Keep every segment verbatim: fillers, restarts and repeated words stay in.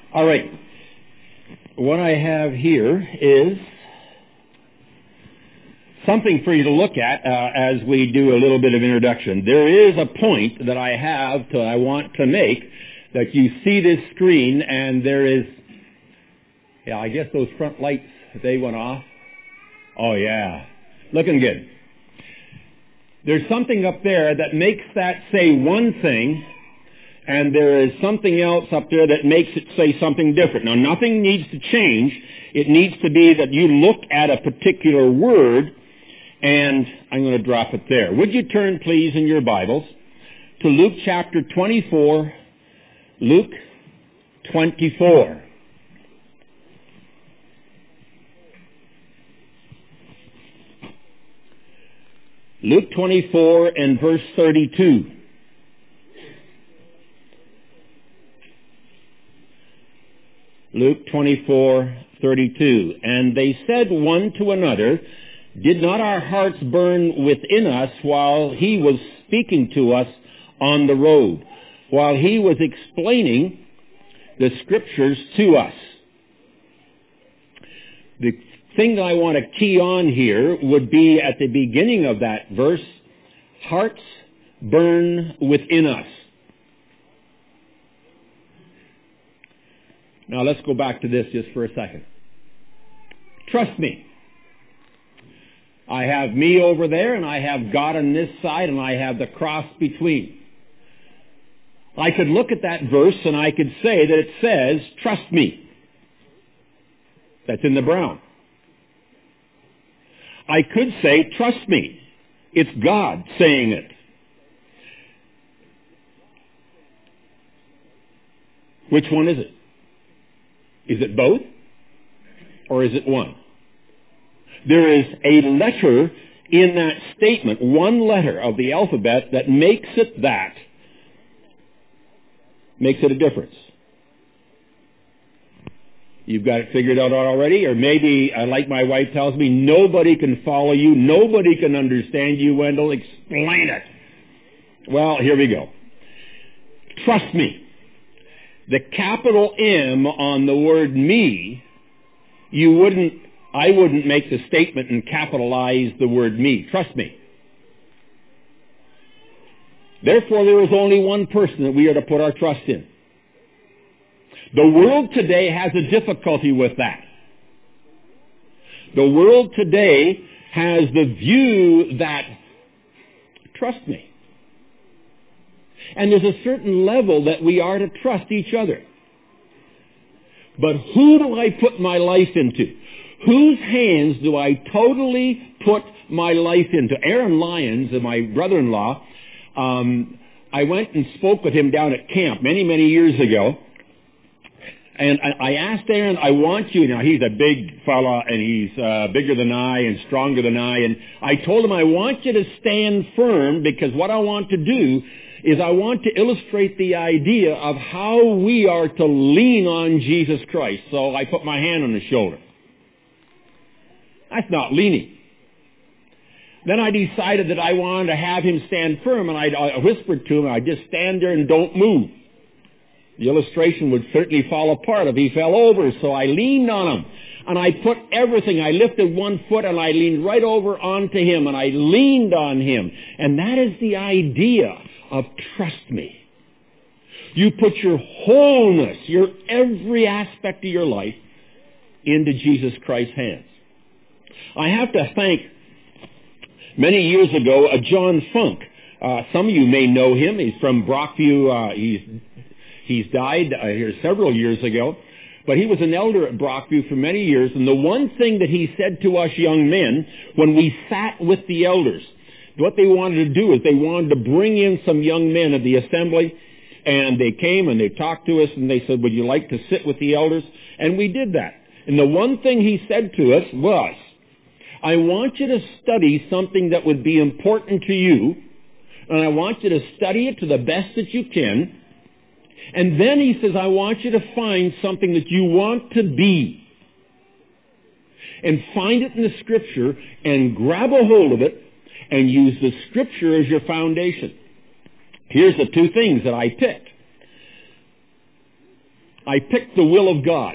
All right. What I have here is something for you to look at uh, as we do a little bit of introduction. There is a point that I have to, I want to make, that you see this screen and there is, yeah, I guess those front lights, they went off. Oh yeah, looking good. There's something up there that makes that say one thing, and there is something else up there that makes it say something different. Now, nothing needs to change. It needs to be that you look at a particular word, and I'm going to drop it there. Would you turn, please, in your Bibles to Luke chapter twenty-four. Luke twenty-four. Luke twenty-four and verse thirty-two. Luke twenty-four, thirty-two. And they said one to another, "Did not our hearts burn within us while he was speaking to us on the road, while he was explaining the scriptures to us?" The thing that I want to key on here would be at the beginning of that verse, hearts burn within us. Now let's go back to this just for a second. Trust me. I have me over there and I have God on this side and I have the cross between. I could look at that verse and I could say that it says, trust me. That's in the brown. I could say, trust me. It's God saying it. Which one is it? Is it both? Or is it one? There is a letter in that statement, one letter of the alphabet that makes it that. Makes it a difference. You've got it figured out already? Or maybe, uh, like my wife tells me, nobody can follow you, nobody can understand you, Wendell. Explain it. Well, here we go. Trust me. The capital M on the word me, you wouldn't, I wouldn't make the statement and capitalize the word me. Trust me. Therefore, there is only one person that we are to put our trust in. The world today has a difficulty with that. The world today has the view that, trust me. And there's a certain level that we are to trust each other. But who do I put my life into? Whose hands do I totally put my life into? Aaron Lyons, my brother-in-law, um, I went and spoke with him down at camp many, many years ago. And I asked Aaron, I want you, now he's a big fella and he's uh, bigger than I and stronger than I, and I told him I want you to stand firm because what I want to do is I want to illustrate the idea of how we are to lean on Jesus Christ. So I put my hand on his shoulder. That's not leaning. Then I decided that I wanted to have him stand firm, and I, I whispered to him, I just stand there and don't move. The illustration would certainly fall apart if he fell over, so I leaned on him. And I put everything. I lifted one foot and I leaned right over onto him, and I leaned on him. And that is the idea of trust me. You put your wholeness, your every aspect of your life into Jesus Christ's hands. I have to thank, many years ago, a John Funk. Uh, some of you may know him. He's from Brockview. Uh, he's he's died uh, here several years ago. But he was an elder at Brockview for many years. And the one thing that he said to us young men when we sat with the elders, what they wanted to do is they wanted to bring in some young men of the assembly, and they came and they talked to us and they said, would you like to sit with the elders? And we did that. And the one thing he said to us was, I want you to study something that would be important to you, and I want you to study it to the best that you can. And then he says, I want you to find something that you want to be. And find it in the Scripture and grab a hold of it and use the Scripture as your foundation. Here's the two things that I picked. I picked the will of God.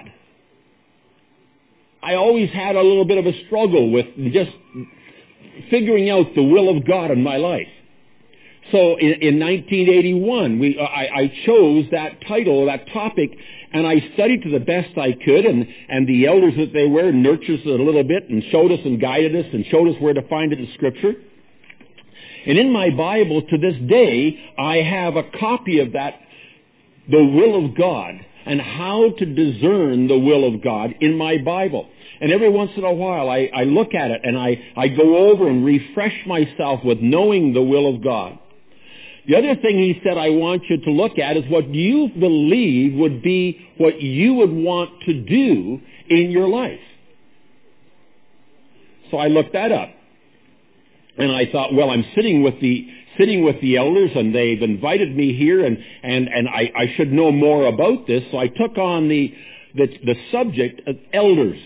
I always had a little bit of a struggle with just figuring out the will of God in my life. So in, in nineteen eighty-one, we, I, I chose that title, that topic, and I studied to the best I could, and, and the elders that they were nurtured us a little bit and showed us and guided us and showed us where to find it in Scripture. And in my Bible, to this day, I have a copy of that, the will of God, and how to discern the will of God in my Bible. And every once in a while, I, I look at it and I, I go over and refresh myself with knowing the will of God. The other thing he said I want you to look at is what you believe would be what you would want to do in your life. So I looked that up. And I thought, well, I'm sitting with the sitting with the elders, and they've invited me here, and, and, and I, I should know more about this. So I took on the, the, the subject of elders.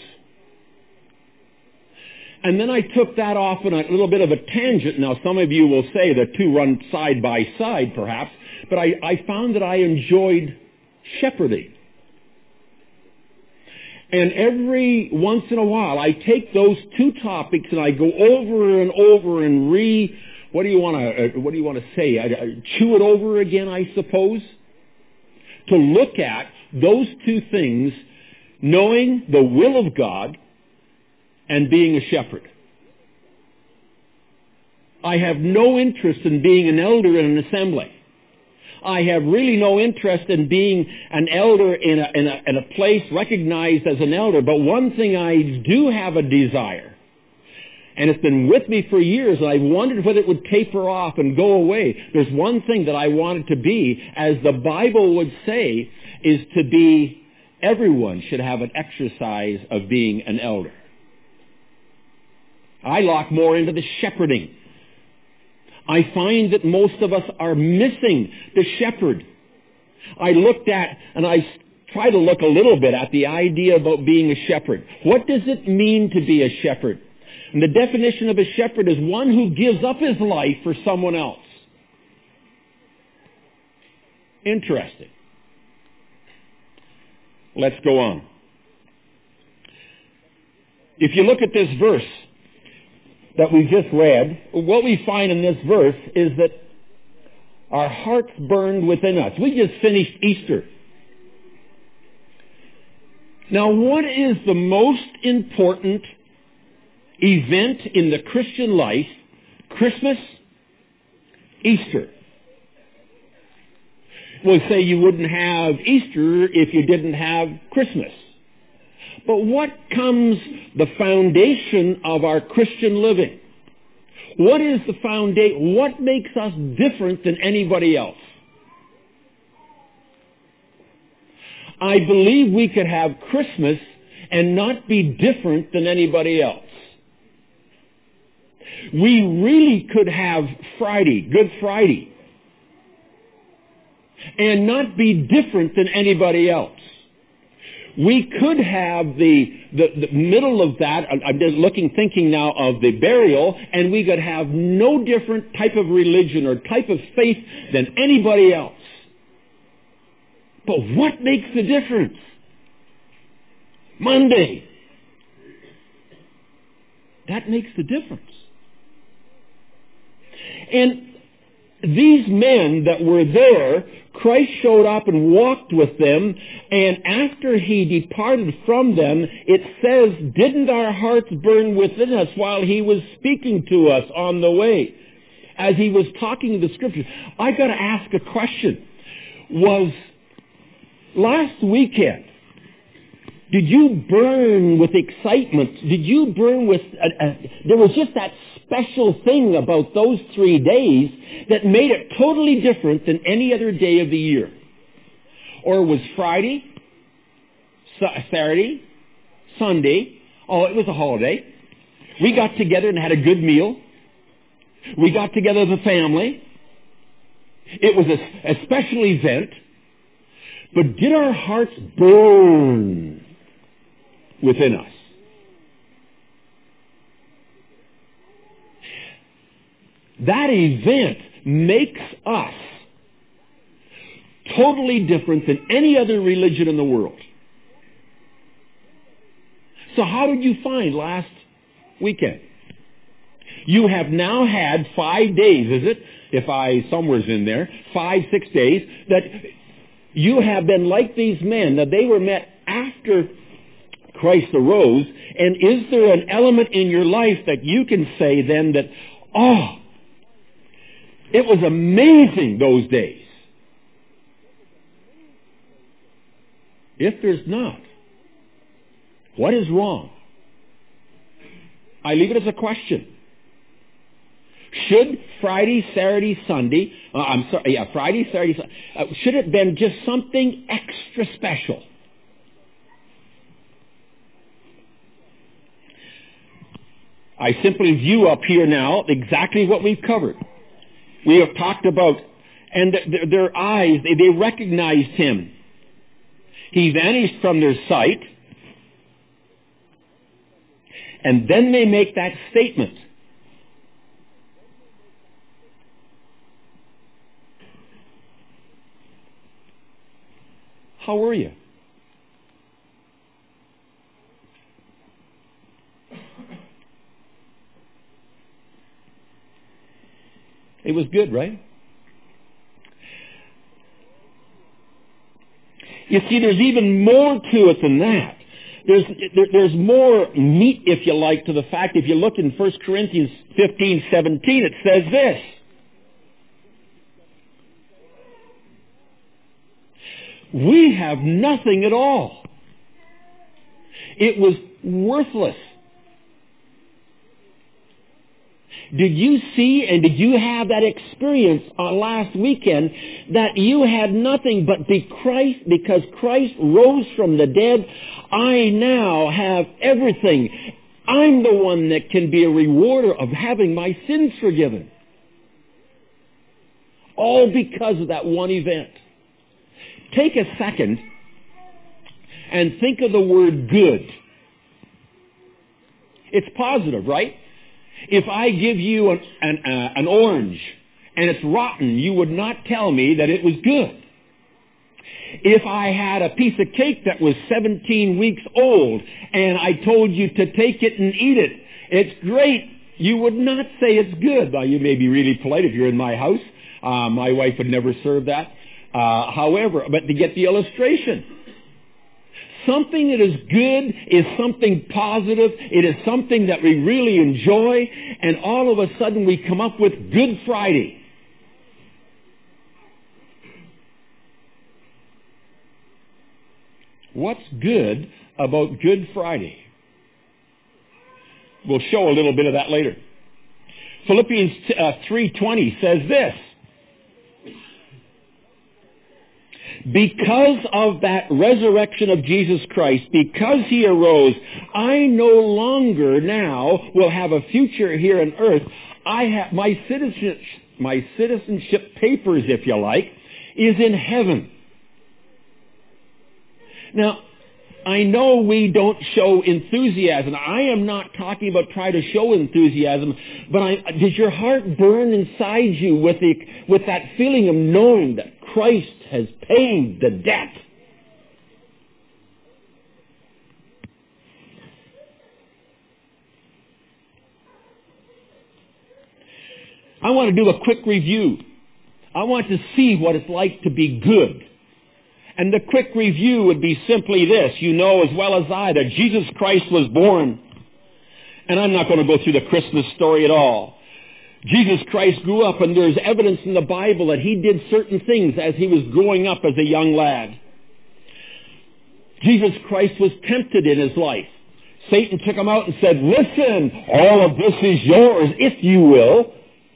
And then I took that off on a little bit of a tangent. Now, some of you will say the two run side by side, perhaps, but I, I found that I enjoyed shepherding. And every once in a while, I take those two topics and I go over and over and re, what do you want to, uh, what do you want to say? I, I chew it over again, I suppose, to look at those two things, knowing the will of God and being a shepherd. I have no interest in being an elder in an assembly. I have really no interest in being an elder in a, in a, in a place recognized as an elder. But one thing I do have a desire, and it's been with me for years, and I've wondered whether it would taper off and go away. There's one thing that I wanted to be, as the Bible would say, is to be, everyone should have an exercise of being an elder. I lock more into the shepherding. I find that most of us are missing the shepherd. I looked at, and I try to look a little bit at the idea about being a shepherd. What does it mean to be a shepherd? And the definition of a shepherd is one who gives up his life for someone else. Interesting. Let's go on. If you look at this verse that we just read, what we find in this verse is that our hearts burned within us. We just finished Easter. Now, what is the most important event in the Christian life? Christmas, Easter. We'll say you wouldn't have Easter if you didn't have Christmas. But what comes the foundation of our Christian living? What is the foundation? What makes us different than anybody else? I believe we could have Christmas and not be different than anybody else. We really could have Friday, Good Friday, and not be different than anybody else. We could have the, the, the middle of that, I'm just looking, thinking now of the burial, and we could have no different type of religion or type of faith than anybody else. But what makes the difference? Monday. That makes the difference. And these men that were there, Christ showed up and walked with them, and after he departed from them, it says, didn't our hearts burn within us while he was speaking to us on the way? As he was talking the Scriptures. I got to ask a question. Was last weekend, did you burn with excitement? Did you burn with... A, a, there was just that special thing about those three days that made it totally different than any other day of the year. Or was Friday, Saturday, Sunday, oh, it was a holiday. We got together and had a good meal. We got together as a family. It was a, a special event. But did our hearts burn within us? That event makes us totally different than any other religion in the world. So how did you find last weekend? You have now had five days, is it? If I, somewhere's in there, five, six days, that you have been like these men. Now, they were met after Christ arose, and is there an element in your life that you can say then that, oh, it was amazing those days? If there's not, what is wrong? I leave it as a question. Should Friday, Saturday, Sunday, uh, I'm sorry, yeah, Friday, Saturday, Sunday, uh, should it have been just something extra special? I simply view up here now exactly what we've covered. We have talked about, and th- their eyes, they, they recognized him. He vanished from their sight, and then they make that statement. How were you? It was good, right? You see, there's even more to it than that. There's, there, there's more meat, if you like, to the fact, if you look in First Corinthians fifteen seventeen, it says this. We have nothing at all. It was worthless. Did you see and did you have that experience on last weekend that you had nothing but be Christ, because Christ rose from the dead, I now have everything. I'm the one that can be a rewarder of having my sins forgiven. All because of that one event. Take a second and think of the word good. It's positive, right? If I give you an, an, uh, an orange and it's rotten, you would not tell me that it was good. If I had a piece of cake that was seventeen weeks old and I told you to take it and eat it, it's great, you would not say it's good. Now, you may be really polite if you're in my house. Uh, my wife would never serve that. Uh, however, but to get the illustration, something that is good is something positive. It is something that we really enjoy, and all of a sudden we come up with Good Friday. What's good about Good Friday? We'll show a little bit of that later. Philippians uh, three twenty says this. Because of that resurrection of Jesus Christ, because he arose, I no longer now will have a future here on earth. I have my citizenship, my citizenship papers, if you like, is in heaven. Now, I know we don't show enthusiasm. I am not talking about trying to show enthusiasm, but I, does your heart burn inside you with the with that feeling of knowing that Christ has paid the debt? I want to do a quick review. I want to see what it's like to be good. And the quick review would be simply this. You know as well as I that Jesus Christ was born. And I'm not going to go through the Christmas story at all. Jesus Christ grew up, and there's evidence in the Bible that he did certain things as he was growing up as a young lad. Jesus Christ was tempted in his life. Satan took him out and said, listen, all of this is yours, if you will.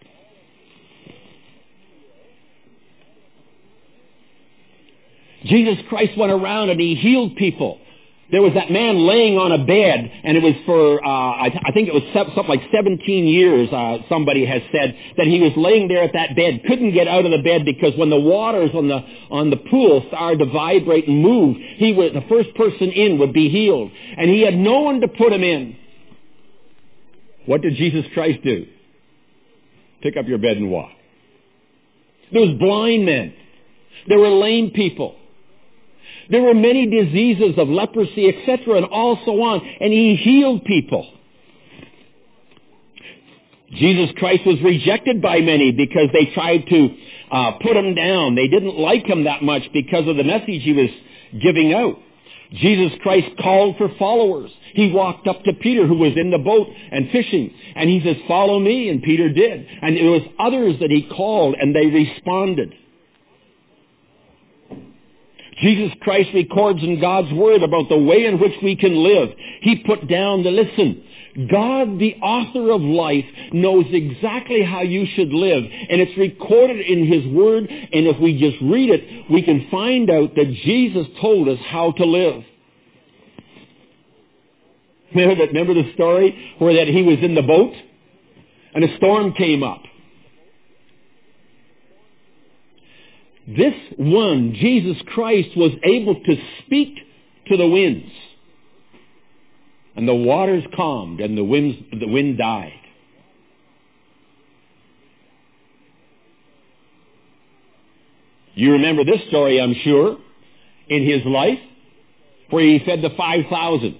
Jesus Christ went around and he healed people. There was that man laying on a bed, and it was for, uh, I, th- I think it was something like seventeen years, uh, somebody has said, that he was laying there at that bed, couldn't get out of the bed because when the waters on the, on the pool started to vibrate and move, he was, the first person in would be healed. And he had no one to put him in. What did Jesus Christ do? Pick up your bed and walk. There was blind men. There were lame people. There were many diseases of leprosy, et cetera, and all so on. And he healed people. Jesus Christ was rejected by many because they tried to uh, put him down. They didn't like him that much because of the message he was giving out. Jesus Christ called for followers. He walked up to Peter, who was in the boat and fishing, and he says, "Follow me," and Peter did. And it was others that he called, and they responded. Jesus Christ records in God's Word about the way in which we can live. He put down the, listen, God, the author of life, knows exactly how you should live. And it's recorded in His Word. And if we just read it, we can find out that Jesus told us how to live. Remember, that, remember the story where that he was in the boat and a storm came up. This one, Jesus Christ, was able to speak to the winds. And the waters calmed and the winds, the wind died. You remember this story, I'm sure, in his life, where he fed the five thousand.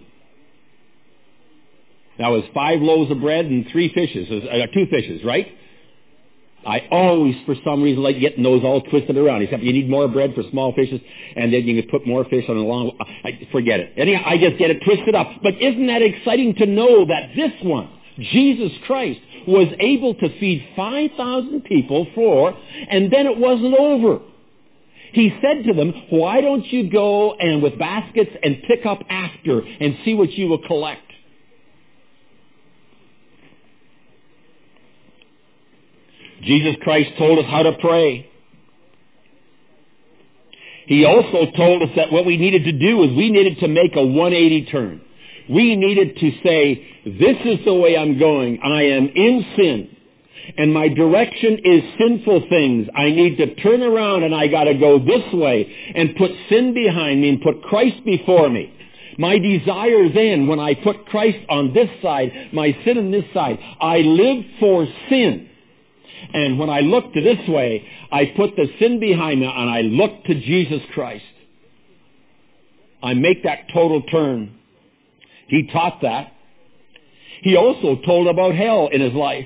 Now, it was five loaves of bread and three fishes, uh, two fishes, right? I always, for some reason, like getting those all twisted around. Except you need more bread for small fishes, and then you can put more fish on a long... I forget it. Anyhow, I just get it twisted up. But isn't that exciting to know that this one, Jesus Christ, was able to feed five thousand people for, and then it wasn't over. He said to them, "Why don't you go and with baskets and pick up after and see what you will collect?" Jesus Christ told us how to pray. He also told us that what we needed to do is we needed to make a one eighty turn. We needed to say, this is the way I'm going. I am in sin. And my direction is sinful things. I need to turn around and I got to go this way and put sin behind me and put Christ before me. My desire then, when I put Christ on this side, my sin on this side, I live for sin. And when I look to this way, I put the sin behind me and I look to Jesus Christ. I make that total turn. He taught that. He also told about hell in his life.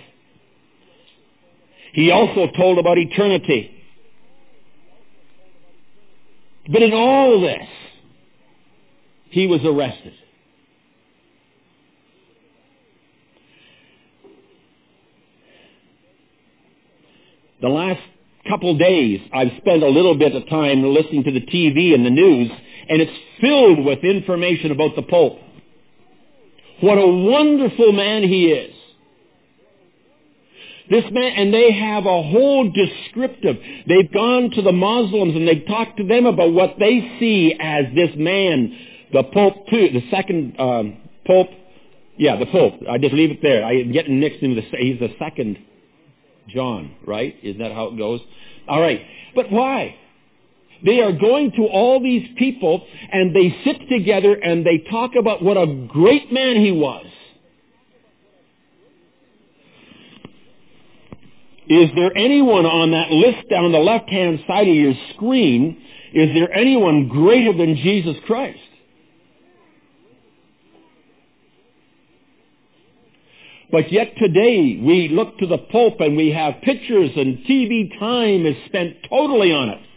He also told about eternity. But in all this, he was arrested. The last couple days, I've spent a little bit of time listening to the T V and the news, and it's filled with information about the Pope. What a wonderful man he is. This man, and they have a whole descriptive. They've gone to the Muslims and they've talked to them about what they see as this man, the Pope, too, the second um, Pope. Yeah, the Pope. I just leave it there. I'm getting mixed into the. He's the second John, right? Isn't that how it goes? All right. But why? They are going to all these people and they sit together and they talk about what a great man he was. Is there anyone on that list down the left-hand side of your screen, is there anyone greater than Jesus Christ? But yet today we look to the Pope and we have pictures and T V time is spent totally on it.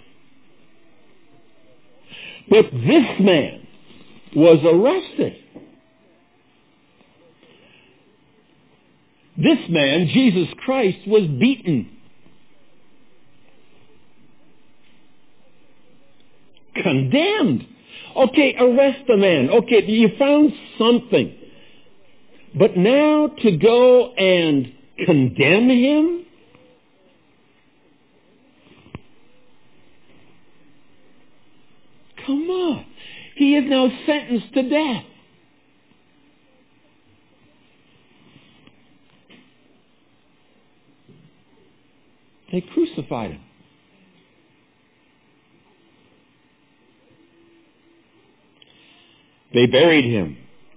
But this man was arrested. This man, Jesus Christ, was beaten. Condemned. Okay, arrest the man. Okay, you found something. But now to go and condemn him? Come on. He is now sentenced to death. They crucified him. They buried him.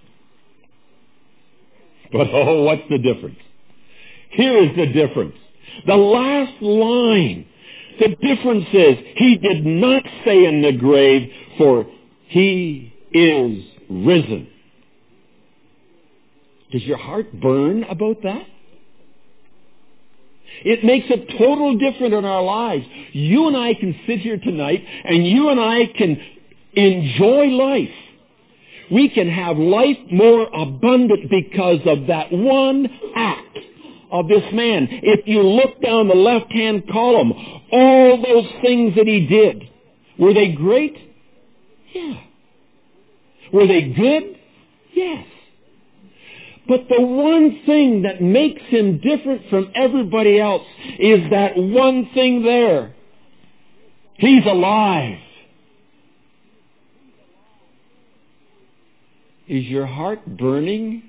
But oh, what's the difference? Here is the difference. The last line The difference is, he did not stay in the grave, for he is risen. Does your heart burn about that? It makes a total difference in our lives. You and I can sit here tonight, and you and I can enjoy life. We can have life more abundant because of that one act of this man. If you look down the left-hand column, all those things that he did, were they great? Yeah. Were they good? Yes. But the one thing that makes him different from everybody else is that one thing there. He's alive. Is your heart burning?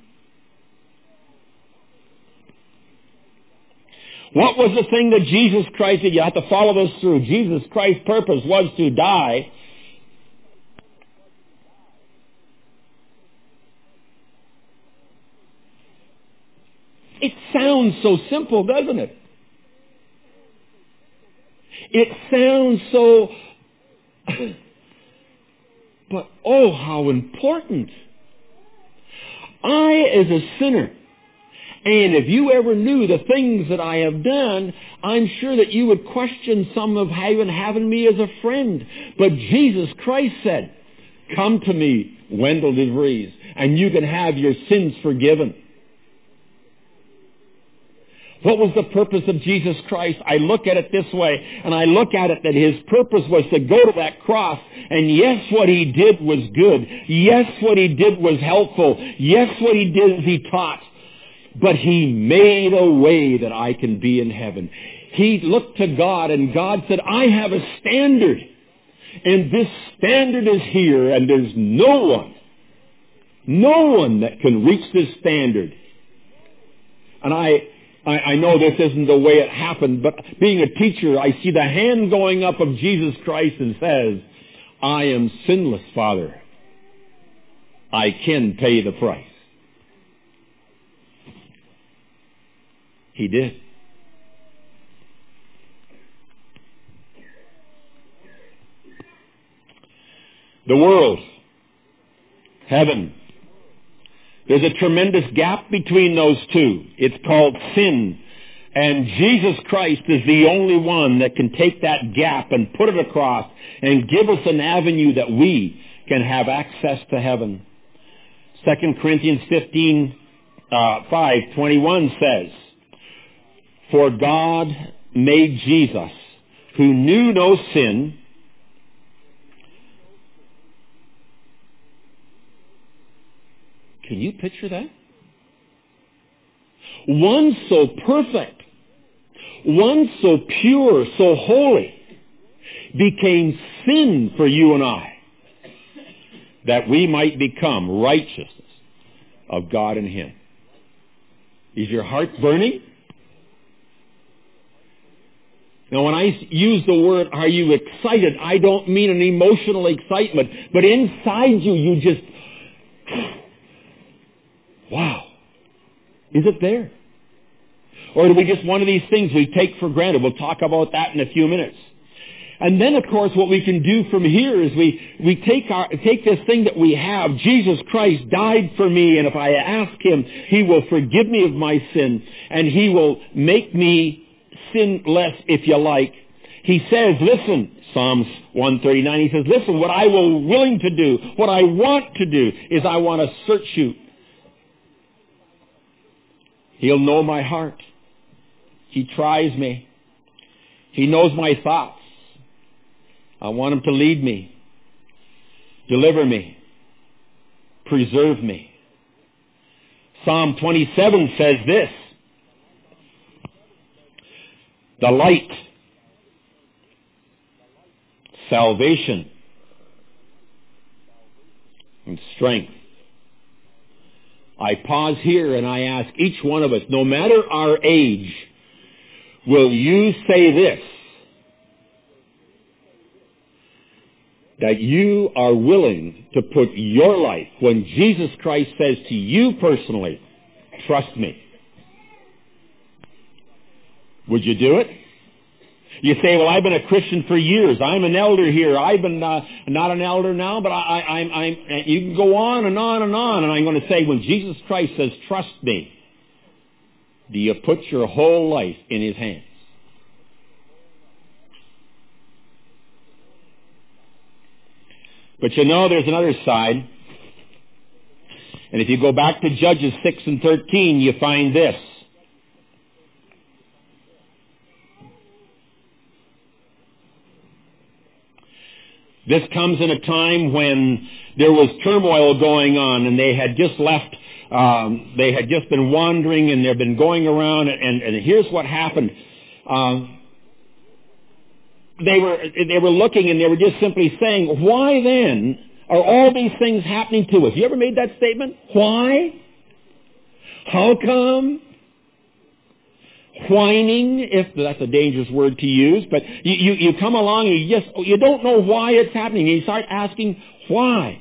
What was the thing that Jesus Christ did? You have to follow this through. Jesus Christ's purpose was to die. It sounds so simple, doesn't it? It sounds so... But oh, how important. I, as a sinner, and if you ever knew the things that I have done, I'm sure that you would question some of having, having me as a friend. But Jesus Christ said, come to me, Wendell DeVries, and you can have your sins forgiven. What was the purpose of Jesus Christ? I look at it this way, and I look at it that his purpose was to go to that cross, and yes, what he did was good. Yes, what he did was helpful. Yes, what he did is he taught. But he made a way that I can be in heaven. He looked to God, and God said, I have a standard, and this standard is here, and there's no one, no one that can reach this standard. And I... I, I know this isn't the way it happened, but being a teacher, I see the hand going up of Jesus Christ and says, I am sinless, Father. I can pay the price. He did. The world, heaven. There's a tremendous gap between those two. It's called sin. And Jesus Christ is the only one that can take that gap and put it across and give us an avenue that we can have access to heaven. Second Corinthians fifteen, uh, five, twenty-one says, for God made Jesus, who knew no sin, can you picture that? One so perfect, one so pure, so holy, became sin for you and I, that we might become righteousness of God in him. Is your heart burning? Now, when I use the word, are you excited, I don't mean an emotional excitement, but inside you, you just... wow. Is it there? Or do we just one of these things we take for granted? We'll talk about that in a few minutes. And then, of course, what we can do from here is we, we take our, take this thing that we have. Jesus Christ died for me, and if I ask him, he will forgive me of my sin, and he will make me sinless, if you like. He says, listen, Psalms one thirty-nine, he says, listen, what I will willing to do, what I want to do, is I want to search you. He'll know my heart. He tries me. He knows my thoughts. I want him to lead me, deliver me, preserve me. Psalm twenty-seven says this, the light, salvation, and strength. I pause here and I ask each one of us, no matter our age, will you say this? That you are willing to put your life, when Jesus Christ says to you personally, trust me. Would you do it? You say, well, I've been a Christian for years. I'm an elder here. I've been uh, not an elder now, but I, I, I'm, I'm, you can go on and on and on. And I'm going to say, when Jesus Christ says, trust me, do you put your whole life in His hands? But you know, there's another side. And if you go back to Judges six and thirteen, you find this. This comes in a time when there was turmoil going on, and they had just left, um, they had just been wandering, and they've been going around, and, and here's what happened. Um, they were, they were looking, and they were just simply saying, why then are all these things happening to us? You ever made that statement? Why? How come? Whining, if that's a dangerous word to use, but you, you, you come along and you just, you don't know why it's happening. You start asking, why?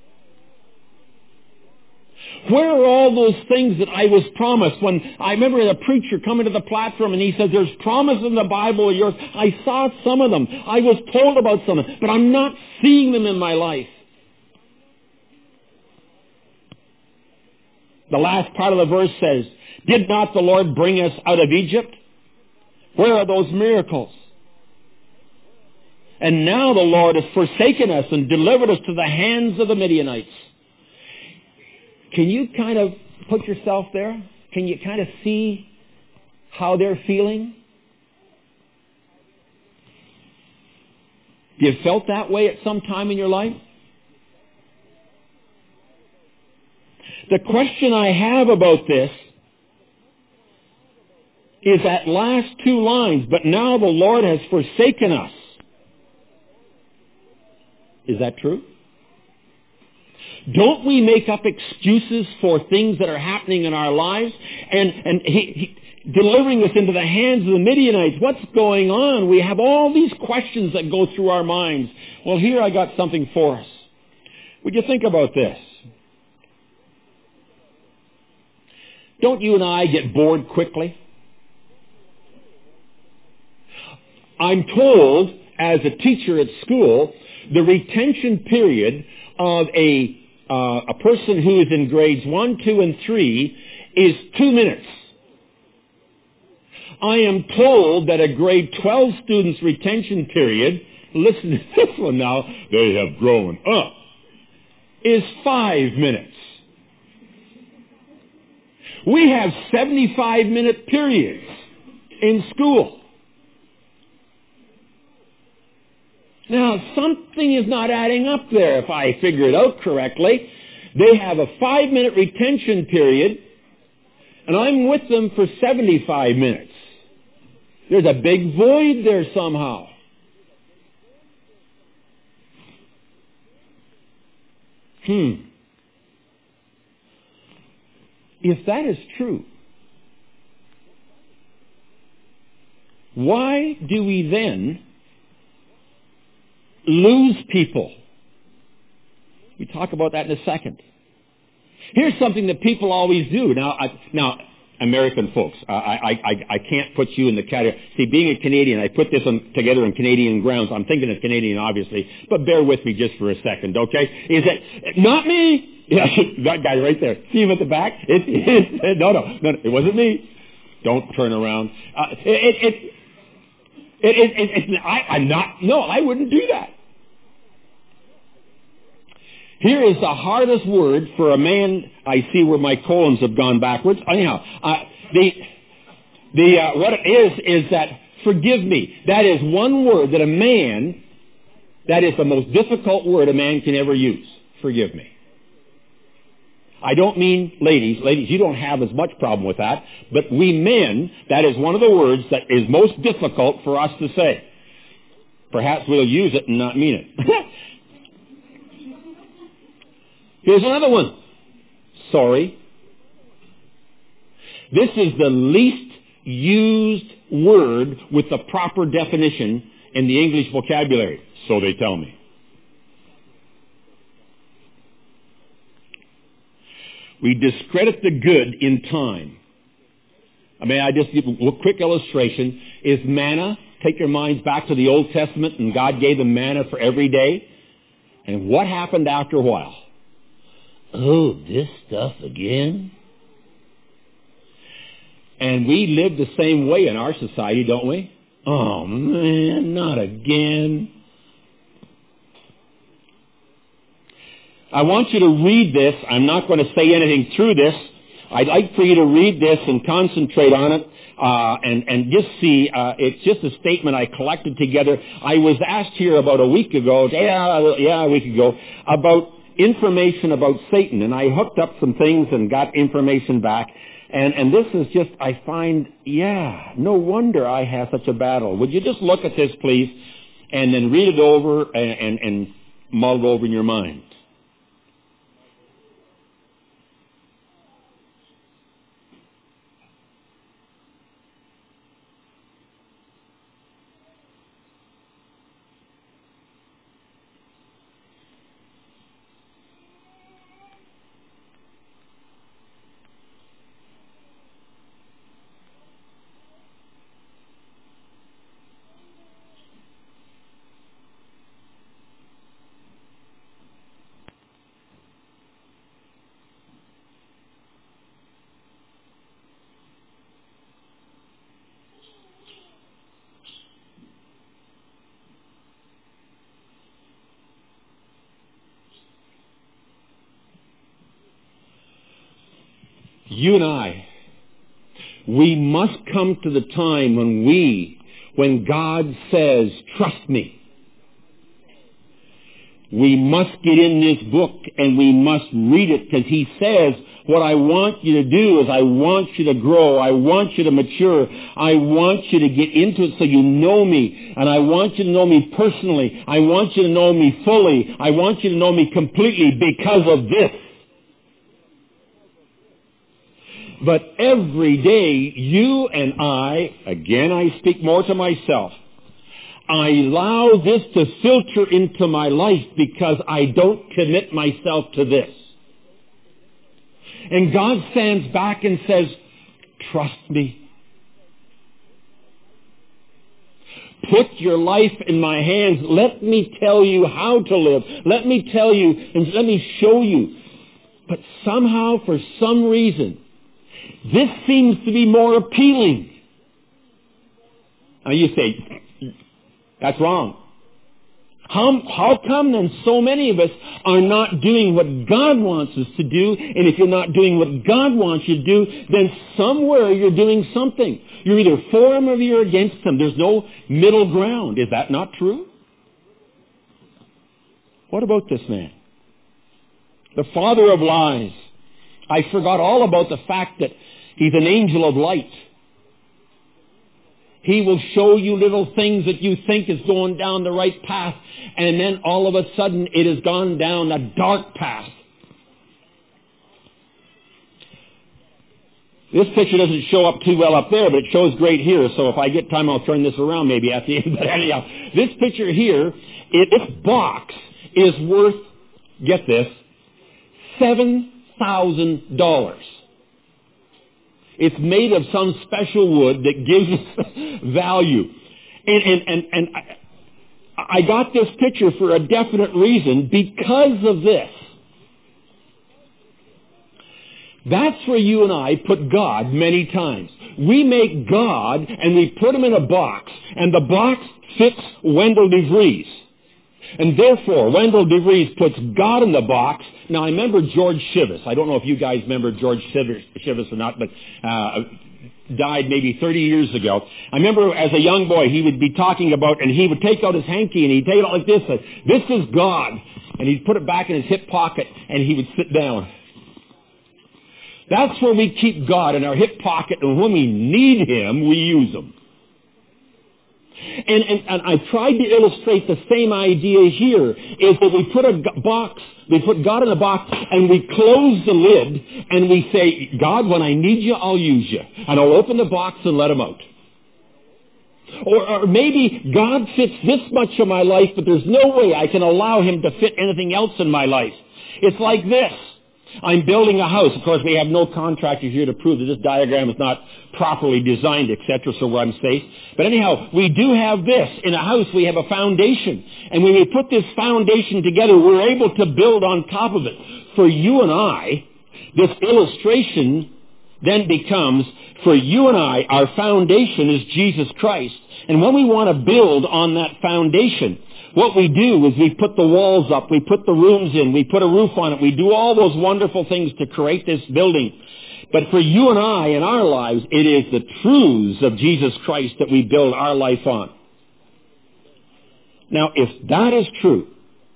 Where are all those things that I was promised? When I remember a preacher coming to the platform and he said, there's promise in the Bible of yours. I saw some of them. I was told about some of them, but I'm not seeing them in my life. The last part of the verse says, did not the Lord bring us out of Egypt? Where are those miracles? And now the Lord has forsaken us and delivered us to the hands of the Midianites. Can you kind of put yourself there? Can you kind of see how they're feeling? Have you felt that way at some time in your life? The question I have about this is that last two lines, but now the Lord has forsaken us. Is that true? Don't we make up excuses for things that are happening in our lives? And, and he, he, delivering us into the hands of the Midianites, what's going on? We have all these questions that go through our minds. Well, here I got something for us. Would you think about this? Don't you and I get bored quickly? I'm told, as a teacher at school, the retention period of a uh, a person who is in grades one, two, and three is two minutes. I am told that a grade twelve student's retention period, listen to this one now, they have grown up, is five minutes. We have seventy-five minute periods in school. Now, something is not adding up there if I figure it out correctly. They have a five-minute retention period, and I'm with them for seventy-five minutes. There's a big void there somehow. Hmm. If that is true, why do we then lose people? We talk about that in a second. Here's something that people always do. Now, I, now, American folks, I, I, I, I can't put you in the category. See, being a Canadian, I put this on, together on Canadian grounds. I'm thinking of Canadian, obviously, but bear with me just for a second, okay? Is it not me? Yeah, that guy right there. See him at the back? It, it, no, no, no, it wasn't me. Don't turn around. Uh, it, it, it, it, it, it, I, I'm not. No, I wouldn't do that. Here is the hardest word for a man. I see where my colons have gone backwards. Anyhow, uh, the the uh, what it is is that forgive me. That is one word that a man. That is the most difficult word a man can ever use. Forgive me. I don't mean ladies. Ladies, you don't have as much problem with that. But we men, that is one of the words that is most difficult for us to say. Perhaps we'll use it and not mean it. Here's another one. Sorry. This is the least used word with the proper definition in the English vocabulary. So they tell me. We discredit the good in time I mean, I just give a quick illustration. Is manna, take your minds back to the Old Testament, and God gave them manna for every day. And what happened after a while? Oh, this stuff again? And we live the same way in our society, don't we? Oh, man, not again. I want you to read this. I'm not going to say anything through this. I'd like for you to read this and concentrate on it uh, and, and just see. Uh, it's just a statement I collected together. I was asked here about a week ago, yeah, yeah, a week ago, about information about Satan. And I hooked up some things and got information back. And, and this is just, I find, yeah, no wonder I have such a battle. Would you just look at this, please, and then read it over and, and, and mull it over in your mind. You and I, we must come to the time when we, when God says, trust me. We must get in this book and we must read it, because He says, what I want you to do is I want you to grow. I want you to mature. I want you to get into it so you know me. And I want you to know me personally. I want you to know me fully. I want you to know me completely because of this. But every day, you and I, again I speak more to myself, I allow this to filter into my life because I don't commit myself to this. And God stands back and says, trust me. Put your life in my hands. Let me tell you how to live. Let me tell you and let me show you. But somehow, for some reason, this seems to be more appealing. Now you say, that's wrong. How, how come then so many of us are not doing what God wants us to do? And if you're not doing what God wants you to do, then somewhere you're doing something. You're either for Him or you're against Him. There's no middle ground. Is that not true? What about this man? The father of lies. I forgot all about the fact that he's an angel of light. He will show you little things that you think is going down the right path, and then all of a sudden it has gone down a dark path. This picture doesn't show up too well up there, but it shows great here, so if I get time I'll turn this around maybe at the end. But anyhow, this picture here, it, this box is worth, get this, seven thousand dollars. It's made of some special wood that gives value. And, and, and, and I, I got this picture for a definite reason because of this. That's where you and I put God many times. We make God and we put Him in a box, and the box fits Wendell DeVries. And therefore, Wendell DeVries puts God in the box. Now, I remember George Shivas. I don't know if you guys remember George Shivas, Shivas or not, but uh, died maybe thirty years ago. I remember as a young boy, he would be talking about, and he would take out his hanky, and he'd take it out like this, and this is God. And he'd put it back in his hip pocket, and he would sit down. That's where we keep God, in our hip pocket, and when we need Him, we use Him. And, and, and I tried to illustrate the same idea here, is that we put a box, we put God in a box, and we close the lid, and we say, God, when I need you, I'll use you. And I'll open the box and let Him out. Or, or maybe God fits this much of my life, but there's no way I can allow Him to fit anything else in my life. It's like this. I'm building a house. Of course, we have no contractor here to prove that this diagram is not properly designed, et cetera, so I'm safe. But anyhow, we do have this. In a house, we have a foundation. And when we put this foundation together, we're able to build on top of it. For you and I, this illustration then becomes, for you and I, our foundation is Jesus Christ. And when we want to build on that foundation, what we do is we put the walls up, we put the rooms in, we put a roof on it, we do all those wonderful things to create this building. But for you and I in our lives, it is the truths of Jesus Christ that we build our life on. Now, if that is true,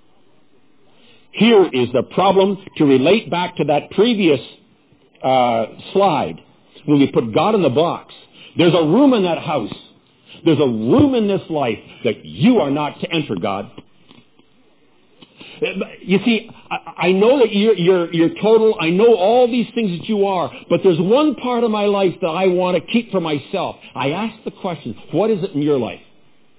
here is the problem to relate back to that previous uh, slide. When we put God in the box, there's a room in that house. There's a room in this life that you are not to enter, God. You see, I know that you're, you're, you're total. I know all these things that you are. But there's one part of my life that I want to keep for myself. I ask the question, what is it in your life?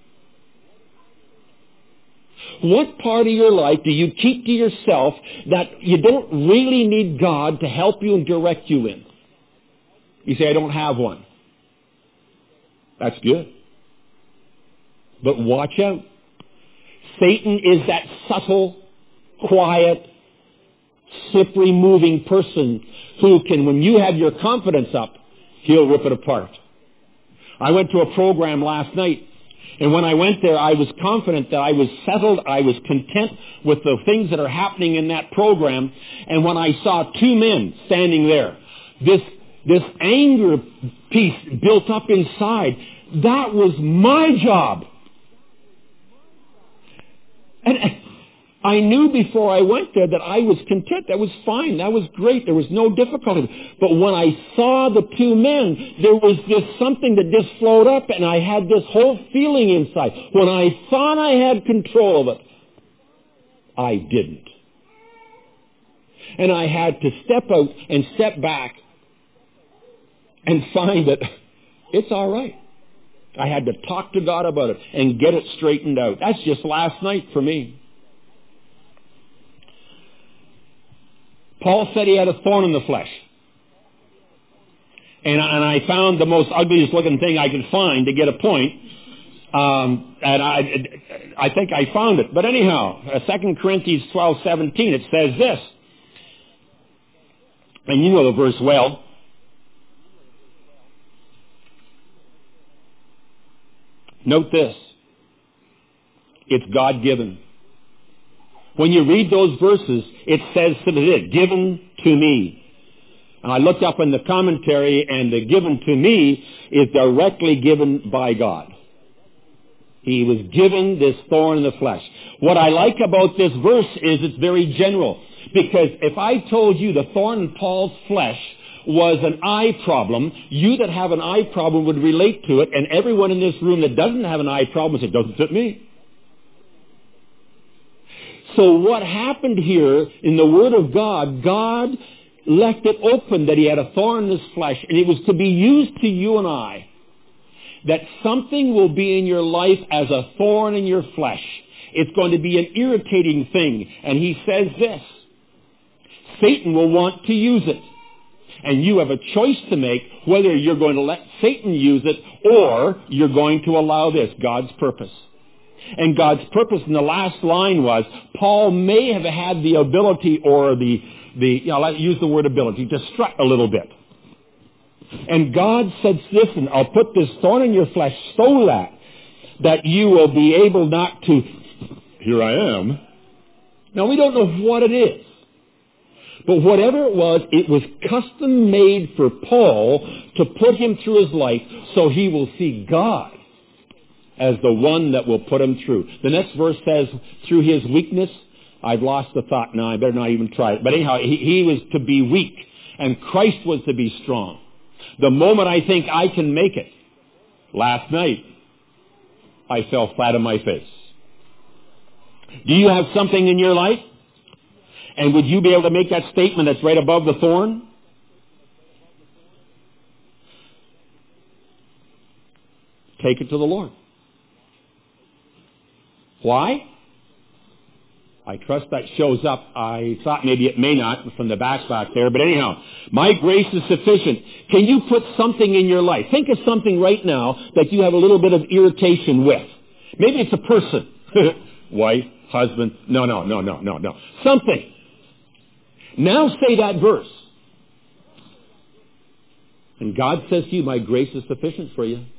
What part of your life do you keep to yourself that you don't really need God to help you and direct you in? You say, I don't have one. That's good. But watch out. Satan is that subtle, quiet, slippery moving person who can, when you have your confidence up, he'll rip it apart. I went to a program last night, and when I went there, I was confident that I was settled, I was content with the things that are happening in that program, and when I saw two men standing there, this, this anger piece built up inside, that was my job. And I knew before I went there that I was content. That was fine. That was great. There was no difficulty. But when I saw the two men, there was this something that just flowed up, and I had this whole feeling inside. When I thought I had control of it, I didn't. And I had to step out and step back and find that it's all right. I had to talk to God about it and get it straightened out. That's just last night for me. Paul said he had a thorn in the flesh. And, and I found the most ugliest looking thing I could find to get a point. Um, and I, I think I found it. But anyhow, uh, Second Corinthians twelve seventeen, it says this. And you know the verse well. Note this. It's God-given. When you read those verses, it says simply this, given to me. And I looked up in the commentary, and the given to me is directly given by God. He was given this thorn in the flesh. What I like about this verse is it's very general. Because if I told you the thorn in Paul's flesh was an eye problem, you that have an eye problem would relate to it, and everyone in this room that doesn't have an eye problem would say, doesn't fit me. So what happened here in the Word of God, God left it open that he had a thorn in his flesh, and it was to be used to you and I, that something will be in your life as a thorn in your flesh. It's going to be an irritating thing. And he says this, Satan will want to use it. And you have a choice to make whether you're going to let Satan use it or you're going to allow this, God's purpose. And God's purpose in the last line was, Paul may have had the ability or the, the you know, I'll use the word ability, to strut a little bit. And God said, listen, I'll put this thorn in your flesh so that, that you will be able not to, here I am. Now we don't know what it is. But whatever it was, it was custom made for Paul to put him through his life so he will see God as the one that will put him through. The next verse says, through his weakness, I've lost the thought now, I better not even try it. But anyhow, he, he was to be weak, and Christ was to be strong. The moment I think I can make it, last night, I fell flat on my face. Do you have something in your life? And would you be able to make that statement that's right above the thorn? Take it to the Lord. Why? I trust that shows up. I thought maybe it may not from the back back there. But anyhow, my grace is sufficient. Can you put something in your life? Think of something right now that you have a little bit of irritation with. Maybe it's a person. Wife, husband. No, no, no, no, no, no. Something. Now say that verse. And God says to you, my grace is sufficient for you.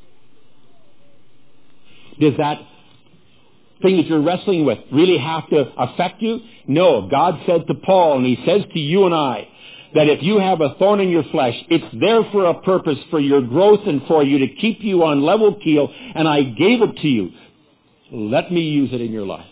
Does that thing that you're wrestling with really have to affect you? No. God said to Paul, and he says to you and I, that if you have a thorn in your flesh, it's there for a purpose, for your growth and for you to keep you on level keel, and I gave it to you. Let me use it in your life.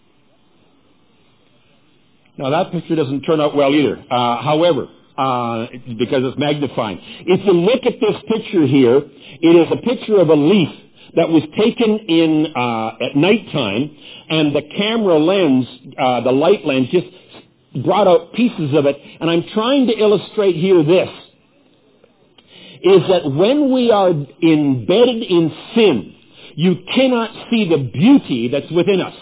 Now that picture doesn't turn out well either. Uh, however, uh, because it's magnifying. If you look at this picture here, it is a picture of a leaf that was taken in uh, at nighttime, and the camera lens, uh, the light lens, just brought out pieces of it. And I'm trying to illustrate here this, is that when we are embedded in sin, you cannot see the beauty that's within us.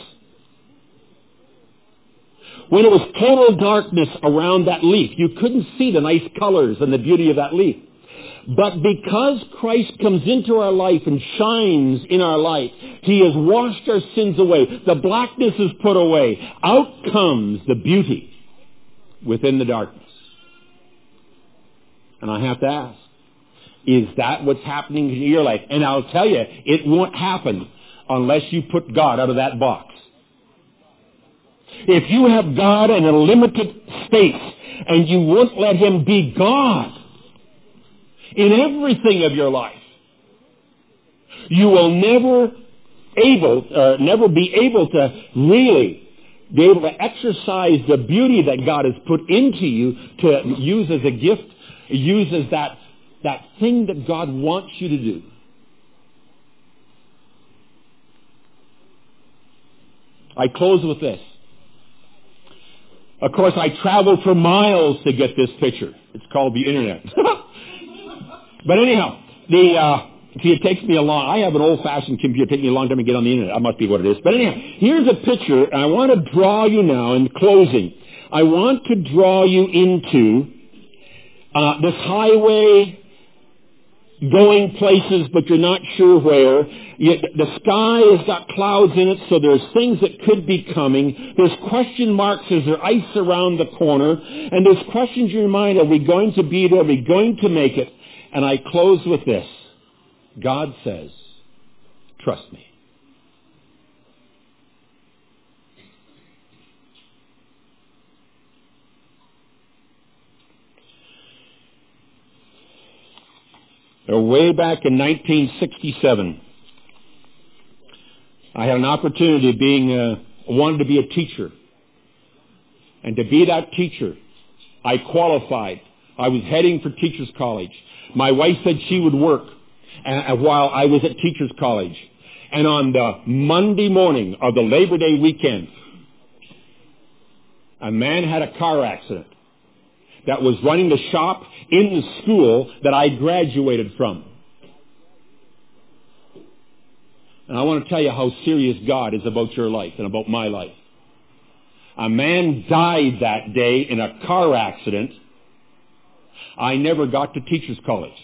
When it was total darkness around that leaf, you couldn't see the nice colors and the beauty of that leaf. But because Christ comes into our life and shines in our life, He has washed our sins away. The blackness is put away. Out comes the beauty within the darkness. And I have to ask, is that what's happening in your life? And I'll tell you, it won't happen unless you put God out of that box. If you have God in a limited space and you won't let Him be God in everything of your life, you will never able, uh, never be able to really be able to exercise the beauty that God has put into you to use as a gift, use as that, that thing that God wants you to do. I close with this. Of course, I traveled for miles to get this picture. It's called the Internet. But anyhow, the uh, see, it takes me a long. I have an old-fashioned computer. It takes me a long time to get on the Internet. That must be what it is. But anyhow, here's a picture, and I want to draw you now in closing. I want to draw you into uh, this highway, going places, but you're not sure where. You, the sky has got clouds in it, so there's things that could be coming. There's question marks. Is there ice around the corner? And there's questions in your mind. Are we going to be there? Are we going to make it? And I close with this. God says, trust me. Way back in nineteen sixty-seven, I had an opportunity of being, uh, wanted to be a teacher. And to be that teacher, I qualified. I was heading for Teachers College. My wife said she would work uh, while I was at Teachers College. And on the Monday morning of the Labor Day weekend, a man had a car accident that was running the shop in the school that I graduated from. And I want to tell you how serious God is about your life and about my life. A man died that day in a car accident. I never got to Teachers College.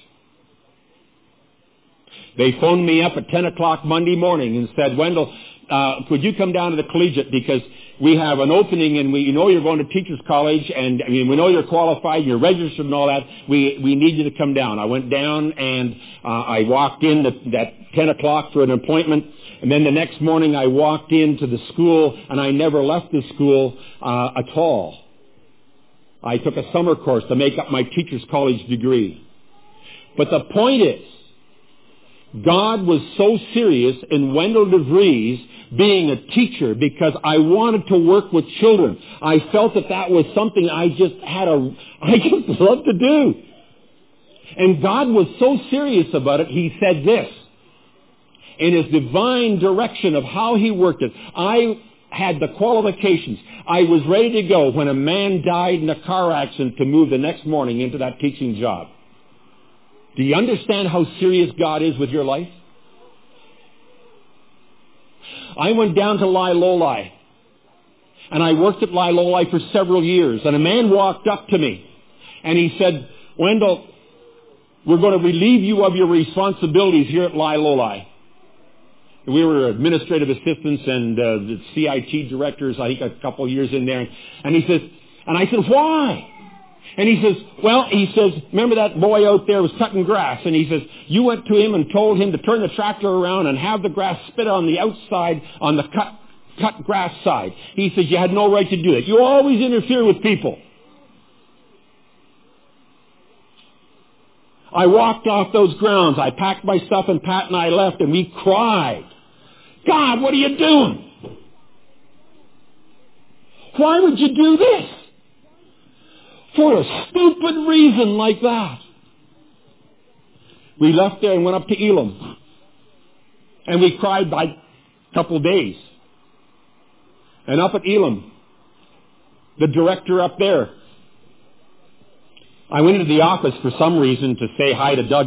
They phoned me up at ten o'clock Monday morning and said, Wendell, uh, could you come down to the collegiate because we have an opening and we know you're going to Teachers College and I mean, we know you're qualified, you're registered and all that. We we need you to come down. I went down and uh, I walked in at, at ten o'clock for an appointment. And then the next morning I walked into the school and I never left the school uh, at all. I took a summer course to make up my Teachers College degree. But the point is, God was so serious in Wendell DeVries being a teacher because I wanted to work with children. I felt that that was something I just had a, I just loved to do. And God was so serious about it, He said this. In His divine direction of how He worked it, I had the qualifications. I was ready to go when a man died in a car accident to move the next morning into that teaching job. Do you understand how serious God is with your life? I went down to Lai Lolai. And I worked at Lilolai for several years. And a man walked up to me and he said, Wendell, we're going to relieve you of your responsibilities here at Lilolai. We were administrative assistants and uh, the C I T directors, I think a couple of years in there. And he says, and I said, why? And he says, well, he says, remember that boy out there was cutting grass? And he says, you went to him and told him to turn the tractor around and have the grass spit on the outside, on the cut, cut grass side. He says, you had no right to do it. You always interfere with people. I walked off those grounds. I packed my stuff and Pat and I left and we cried. God, what are you doing? Why would you do this? For a stupid reason like that. We left there and went up to Elam. And we cried by a couple of days. And up at Elam, the director up there, I went into the office for some reason to say hi to Doug